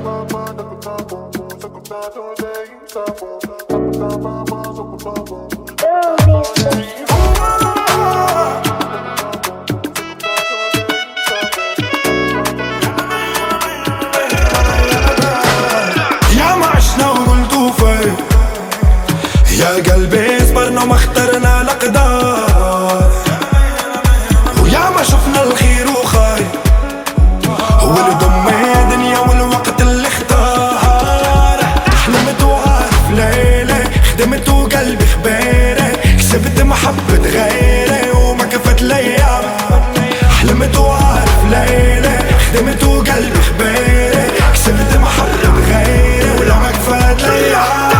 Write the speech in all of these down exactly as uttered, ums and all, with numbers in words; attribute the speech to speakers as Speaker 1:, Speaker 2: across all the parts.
Speaker 1: يا قلبي صبرنا وما اخترنا الأقدار، ويا ما شفنا الخير وخير ولضم دنيا والوقت اللي اختار. حلمت وعارف ليلة خدمت وقلبي خبيرة، كسبت محبة غيري وما كفت الأيام. حلمت وعارف ليلة خدمت وقلبي خبيرة، كسبت محبة غيري ولا ما كفت الأيام.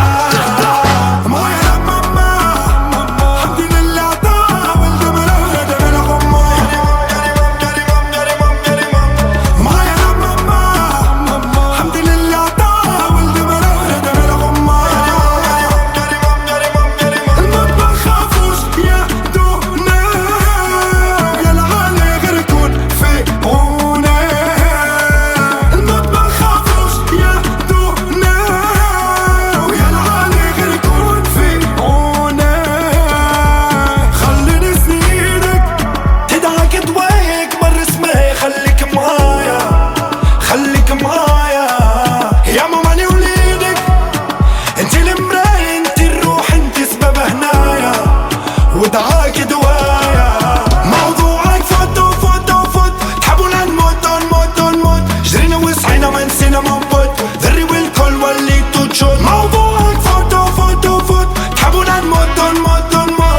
Speaker 1: ودعاك دوايا موضوعك فوت وفوت وفوت، تحبونا نموت ونموت ونموت، جرينا وسعينا ما نسينا ما نبوت، ذري والكل وليتو تشوت. موضوعك فوت وفوت وفوت، تحبونا نموت ونموت ونموت.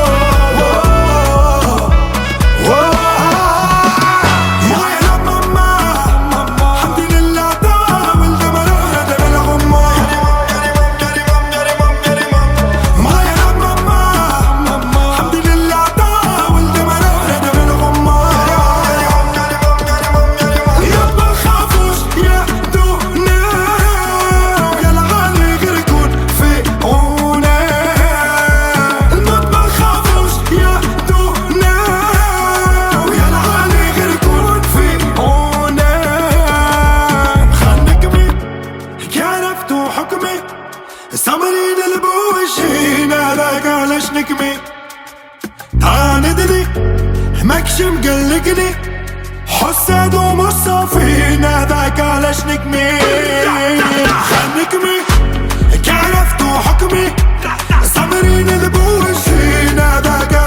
Speaker 1: سمرين البوشين ذاك علاش نكمي تعاندني ماكش مقلقني، حساد ومصافين ذاك علاش نكمي خلنكمي كعرفت حكمي. سمرين البوشين ذاك